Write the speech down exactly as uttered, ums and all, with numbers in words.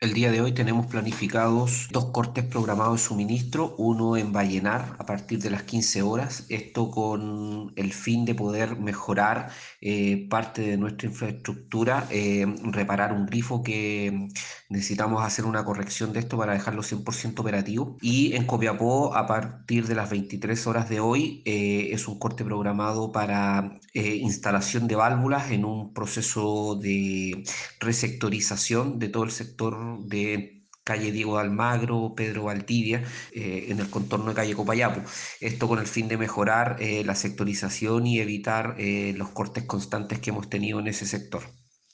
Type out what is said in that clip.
El día de hoy tenemos planificados dos cortes programados de suministro, uno en Vallenar a partir de las quince horas, esto con el fin de poder mejorar eh, parte de nuestra infraestructura, eh, reparar un grifo que necesitamos hacer una corrección de esto para dejarlo cien por ciento operativo. Y en Copiapó a partir de las veintitrés horas de hoy eh, es un corte programado para eh, instalación de válvulas en un proceso de resectorización de todo el sector de calle Diego de Almagro, Pedro Valdivia, eh, en el contorno de calle Copayapo. Esto con el fin de mejorar eh, la sectorización y evitar eh, los cortes constantes que hemos tenido en ese sector.